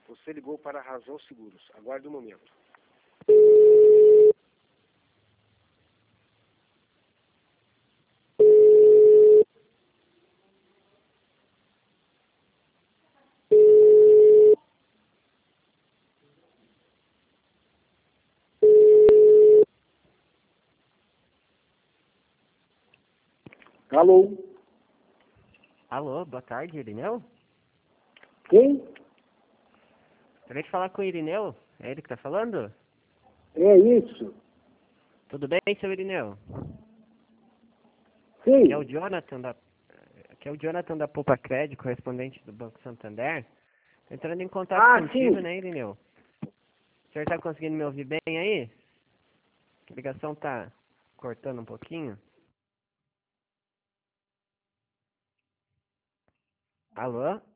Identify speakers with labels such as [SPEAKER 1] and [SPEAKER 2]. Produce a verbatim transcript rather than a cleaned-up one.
[SPEAKER 1] Você ligou para a Razão Seguros. Aguarde um momento.
[SPEAKER 2] Alô?
[SPEAKER 3] Alô, boa tarde, Irineu?
[SPEAKER 2] Quem?
[SPEAKER 3] Queria te falar com o Irineu. É ele que tá falando?
[SPEAKER 2] É isso?
[SPEAKER 3] Tudo bem, seu Irineu?
[SPEAKER 2] Sim.
[SPEAKER 3] Aqui é o Jonathan da, aqui é o Jonathan da Poupa Cred, correspondente do Banco Santander. Tô entrando em contato
[SPEAKER 2] Ah,
[SPEAKER 3] contigo,
[SPEAKER 2] sim.
[SPEAKER 3] né, Irineu? O senhor tá conseguindo me ouvir bem aí? A ligação tá cortando um pouquinho. Alô?